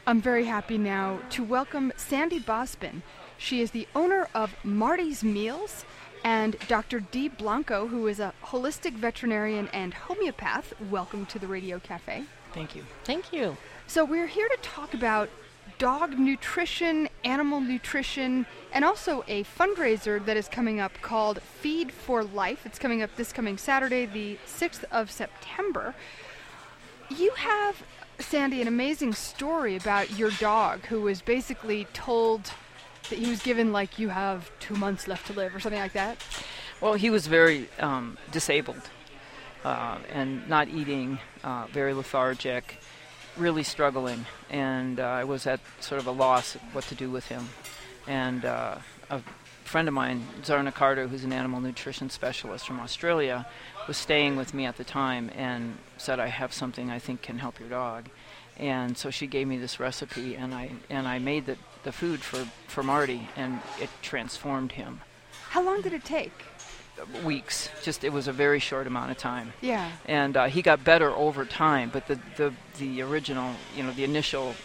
I'm very happy now to welcome Sandy Bosbin. She is the owner of Marty's Meals, and Dr. Dee Blanco, who is a holistic veterinarian and homeopath. Welcome to the Radio Cafe. Thank you. Thank you. So we're here to talk about dog nutrition, animal nutrition, and also a fundraiser that is coming up called Feed for Life. It's coming up this coming Saturday, the 6th of September. You have, Sandy, an amazing story about your dog who was basically told that he was given, like, you have 2 months left to live or something like that. Well, he was very disabled and not eating, very lethargic, really struggling, and I was at sort of a loss of what to do with him. And a friend of mine, Zarna Carter, who's an animal nutrition specialist from Australia, was staying with me at the time and said, I have something I think can help your dog. And so she gave me this recipe, and I made the food for Marty, and it transformed him. How long did it take? Weeks. It was a very short amount of time. Yeah. And he got better over time, but the original, the initial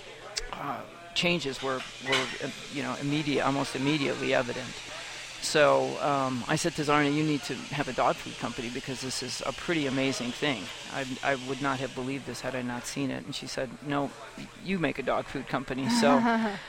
changes were immediate, almost immediately evident. So I said to Zarna, you need to have a dog food company because this is a pretty amazing thing. I would not have believed this had I not seen it. And she said, no, you make a dog food company. So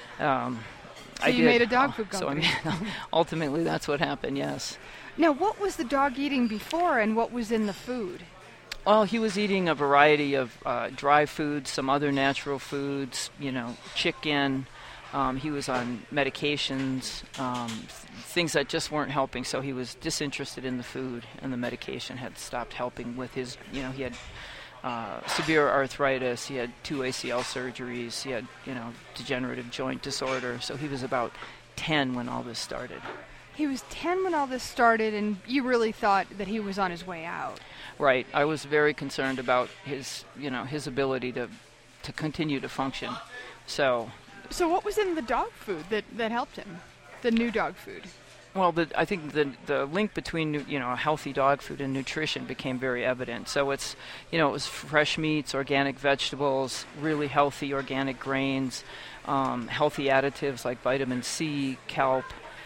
So you made a dog food company. So ultimately that's what happened, yes. Now, what was the dog eating before and what was in the food? Well, he was eating a variety of dry foods, some other natural foods, chicken. He was on medications, things that just weren't helping. So he was disinterested in the food, and the medication had stopped helping with his, he had severe arthritis. He had 2 ACL surgeries. He had, degenerative joint disorder. So he was about 10 when all this started. He was 10 when all this started, and you really thought that he was on his way out. Right. I was very concerned about his ability to continue to function. So what was in the dog food that helped him? The new dog food? Well, I think the link between a healthy dog food and nutrition became very evident. So it was fresh meats, organic vegetables, really healthy organic grains, healthy additives like vitamin C, kelp,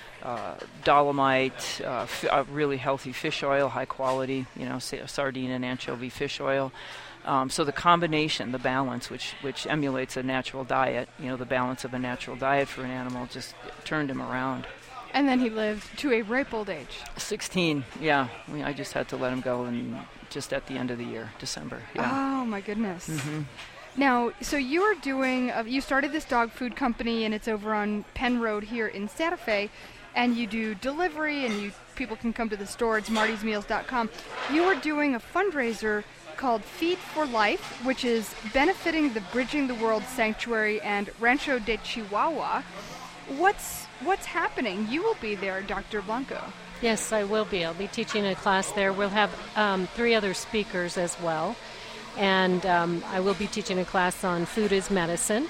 dolomite, really healthy fish oil, high quality, sardine and anchovy fish oil. So the combination, the balance, which emulates a natural diet, the balance of a natural diet for an animal, just turned him around. And then he lived to a ripe old age. 16, yeah. I just had to let him go just at the end of the year, December. Yeah. Oh, my goodness. Mm-hmm. Now, so you are doing, you started this dog food company, and it's over on Penn Road here in Santa Fe, and you do delivery, and people can come to the store. It's martysmeals.com. You are doing a fundraiser called Feed for Life, which is benefiting the Bridging the World Sanctuary and Rancho de Chihuahua. What's happening? You will be there, Dr. Blanco. Yes, I will be. I'll be teaching a class there. We'll have 3 other speakers as well. And I will be teaching a class on food as medicine.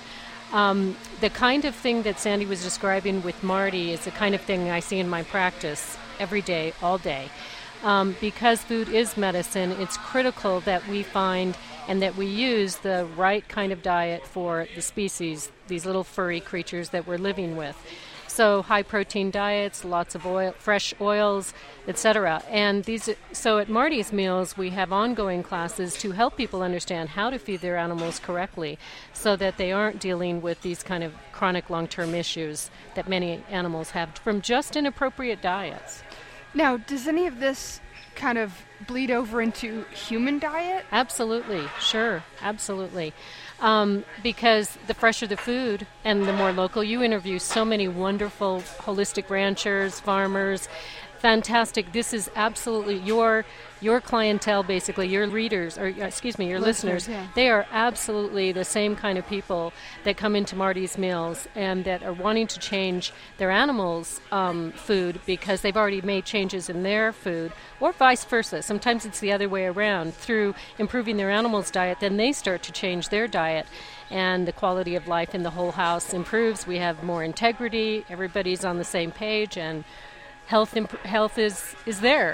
The kind of thing that Sandy was describing with Marty is the kind of thing I see in my practice every day, all day. Because food is medicine, it's critical that we find and that we use the right kind of diet for the species, these little furry creatures that we're living with. So high-protein diets, lots of oil, fresh oils, etc. And so at Marty's Meals, we have ongoing classes to help people understand how to feed their animals correctly so that they aren't dealing with these kind of chronic long-term issues that many animals have from just inappropriate diets. Now, does any of this kind of bleed over into human diet? Absolutely, sure, absolutely. Because the fresher the food and the more local, you interview so many wonderful holistic ranchers, farmers, fantastic. This is absolutely your clientele, basically, your readers, or your listeners. Yeah. They are absolutely the same kind of people that come into Marty's Meals and that are wanting to change their animals' food because they've already made changes in their food, or vice versa. Sometimes it's the other way around. Through improving their animals' diet, then they start to change their diet, and the quality of life in the whole house improves. We have more integrity. Everybody's on the same page, and health is there.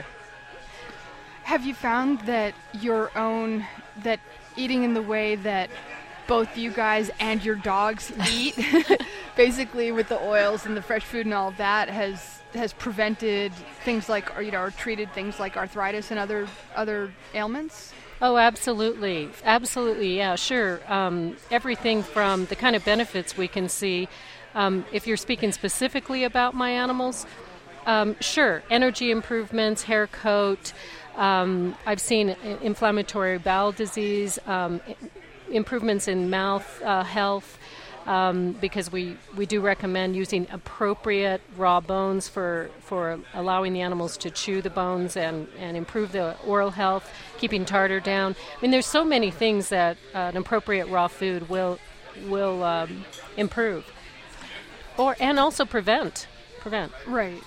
Have you found that that eating in the way that both you guys and your dogs eat, basically with the oils and the fresh food and all of that, has prevented things like, or treated things like arthritis and other ailments? Oh, absolutely. Absolutely, yeah, sure. Everything from the kind of benefits we can see. If you're speaking specifically about my animals, sure. Energy improvements, hair coat. I've seen inflammatory bowel disease, improvements in mouth health, because we do recommend using appropriate raw bones for allowing the animals to chew the bones and improve the oral health, keeping tartar down. I mean, there's so many things that an appropriate raw food will improve, and also prevent. Right.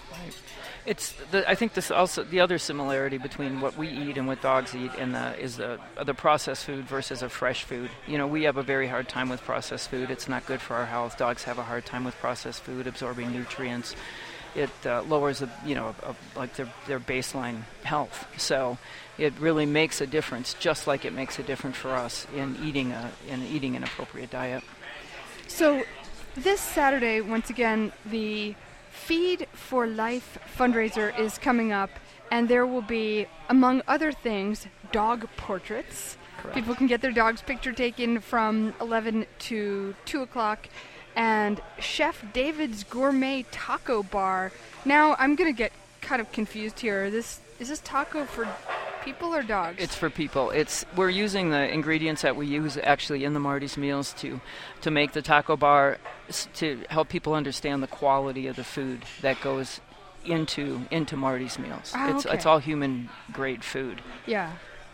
I think this also the other similarity between what we eat and what dogs eat is the processed food versus a fresh food. We have a very hard time with processed food. It's not good for our health. Dogs have a hard time with processed food, absorbing nutrients. It lowers their baseline health. So it really makes a difference, just like it makes a difference for us in eating an appropriate diet. So this Saturday, once again, the Feed for Life fundraiser is coming up, and there will be, among other things, dog portraits. Correct. People can get their dog's picture taken from 11 to 2 o'clock, and Chef David's Gourmet Taco Bar. Now, I'm going to get kind of confused here. Is this taco for people or dogs? It's for people. We're using the ingredients that we use actually in the Marty's Meals to make the taco bar, to help people understand the quality of the food that goes into Marty's Meals. It's all human grade food. Yeah.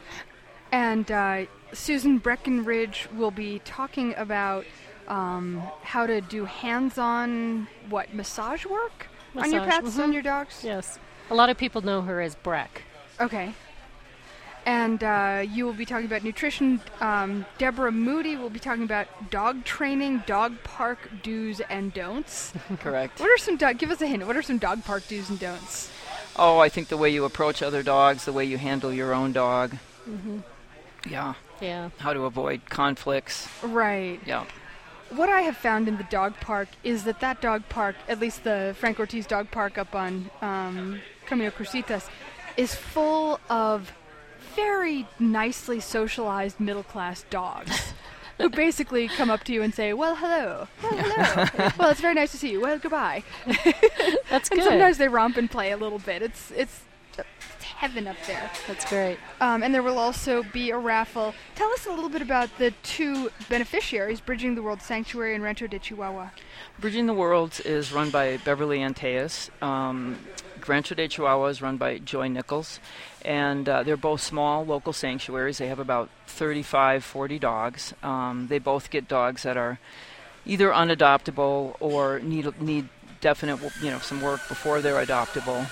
And Susan Breckenridge will be talking about how to do hands-on massage work on your pets, mm-hmm. on your dogs? Yes. A lot of people know her as Breck. Okay. And you will be talking about nutrition. Deborah Moody will be talking about dog training, dog park do's and don'ts. Correct. What are some give us a hint. What are some dog park do's and don'ts? Oh, I think the way you approach other dogs, the way you handle your own dog. Mm-hmm. Yeah. Yeah. How to avoid conflicts. Right. Yeah. What I have found in the dog park is that dog park, at least the Frank Ortiz dog park up on Camino Crucitas, is full of very nicely socialized middle-class dogs who basically come up to you and say, well, hello. Well, hello. Well, it's very nice to see you. Well, goodbye. That's good. And sometimes they romp and play a little bit. It's heaven up there. That's great. And there will also be a raffle. Tell us a little bit about the two beneficiaries, Bridging the World Sanctuary and Rancho de Chihuahua. Bridging the World is run by Beverly Anteas. Rancho de Chihuahua is run by Joy Nichols. And they're both small local sanctuaries. They have about 35, 40 dogs. They both get dogs that are either unadoptable or need definite, some work before they're adoptable.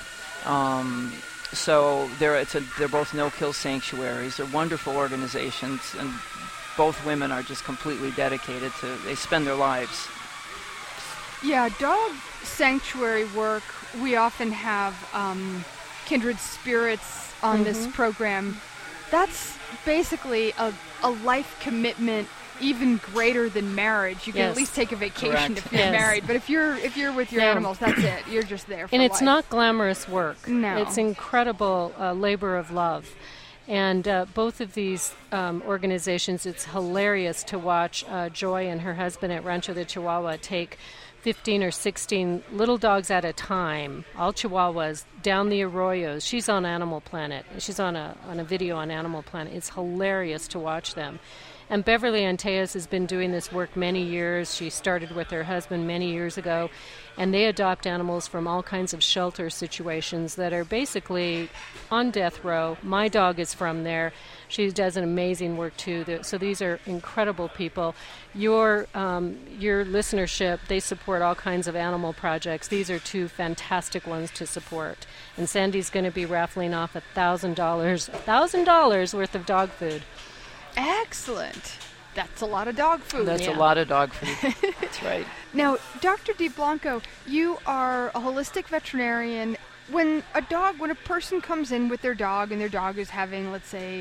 So they're both no-kill sanctuaries. They're wonderful organizations, and both women are just completely dedicated they spend their lives. Yeah, dog sanctuary work, we often have kindred spirits on mm-hmm. this program. That's basically a life commitment even greater than marriage. You can at least take a vacation if you're married, but if you're with your animals, that's it. You're just there for And life. it's not glamorous work. No. It's incredible labor of love. And both of these organizations, it's hilarious to watch Joy and her husband at Rancho de Chihuahua take 15 or 16 little dogs at a time, all Chihuahuas, down the arroyos. She's on Animal Planet. She's on a video on Animal Planet. It's hilarious to watch them. And Beverly Anteas has been doing this work many years. She started with her husband many years ago, and they adopt animals from all kinds of shelter situations that are basically on death row. My dog is from there. She does an amazing work too. So these are incredible people. Your listenership, they support all kinds of animal projects. These are two fantastic ones to support. And Sandy's going to be raffling off $1,000 worth of dog food. Excellent. That's a lot of dog food. That's a lot of dog food. That's right. Now, Dr. DeBlanco, you are a holistic veterinarian. When a person comes in with their dog and their dog is having, let's say,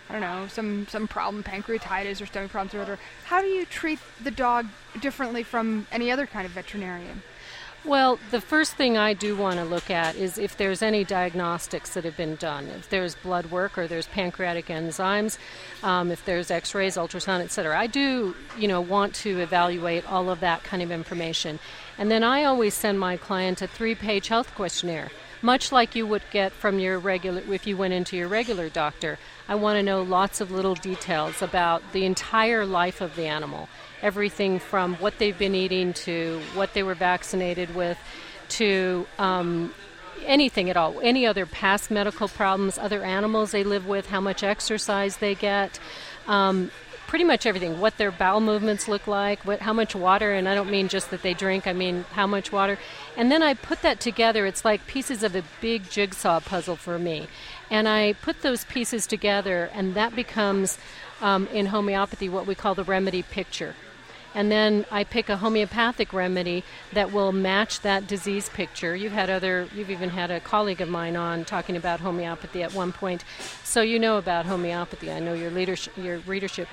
I don't know, some problem, pancreatitis or stomach problems or whatever, how do you treat the dog differently from any other kind of veterinarian? Well, the first thing I do want to look at is if there's any diagnostics that have been done. If there's blood work or there's pancreatic enzymes, if there's x-rays, ultrasound, etc. I do, want to evaluate all of that kind of information. And then I always send my client a 3-page health questionnaire, much like you would get from your regular, if you went into your regular doctor. I want to know lots of little details about the entire life of the animal. Everything from what they've been eating to what they were vaccinated with to anything at all. Any other past medical problems, other animals they live with, how much exercise they get, pretty much everything. What their bowel movements look like, how much water, and I don't mean just that they drink, I mean how much water. And then I put that together. It's like pieces of a big jigsaw puzzle for me. And I put those pieces together, and that becomes, in homeopathy, what we call the remedy picture. And then I pick a homeopathic remedy that will match that disease picture. You've even had a colleague of mine on talking about homeopathy at one point. So you know about homeopathy. I know your readership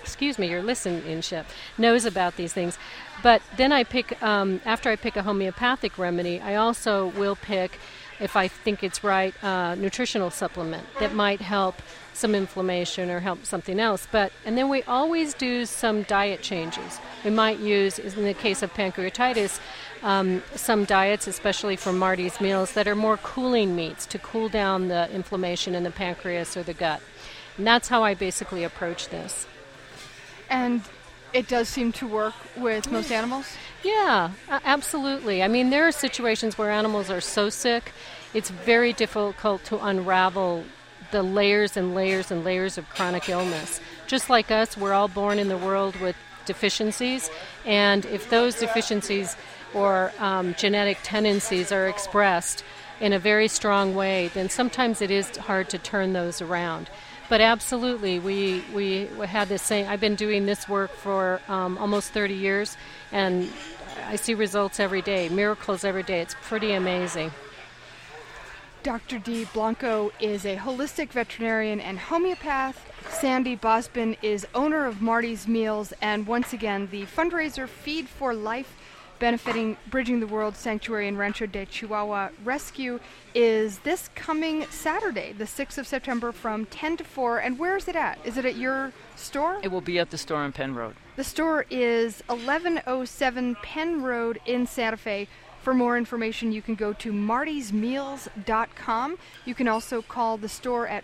knows about these things. But then I pick, after I pick a homeopathic remedy, I also will pick, if I think it's right, nutritional supplement that might help some inflammation or help something else. And then we always do some diet changes. We might use, in the case of pancreatitis, some diets, especially from Marty's Meals, that are more cooling meats to cool down the inflammation in the pancreas or the gut. And that's how I basically approach this. And it does seem to work with most animals? Yeah, absolutely. I mean, there are situations where animals are so sick, it's very difficult to unravel the layers and layers and layers of chronic illness. Just like us, we're all born in the world with deficiencies, and if those deficiencies or genetic tendencies are expressed in a very strong way, then sometimes it is hard to turn those around. But absolutely, we had this same. I've been doing this work for almost 30 years, and I see results every day, miracles every day. It's pretty amazing. Dr. Dee Blanco is a holistic veterinarian and homeopath. Sandy Bosbin is owner of Marty's Meals, and once again, the fundraiser Feed for Life, benefiting Bridging the World Sanctuary and Rancho de Chihuahua Rescue, is this coming Saturday, the 6th of September, from 10 to 4. And where is it at? Is it at your store? It will be at the store on Penn Road. The store is 1107 Penn Road in Santa Fe. For more information, you can go to martysmeals.com. You can also call the store at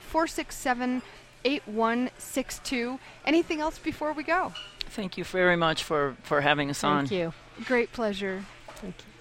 467-8162. Anything else before we go? Thank you very much for having us on. Thank you. Great pleasure. Thank you.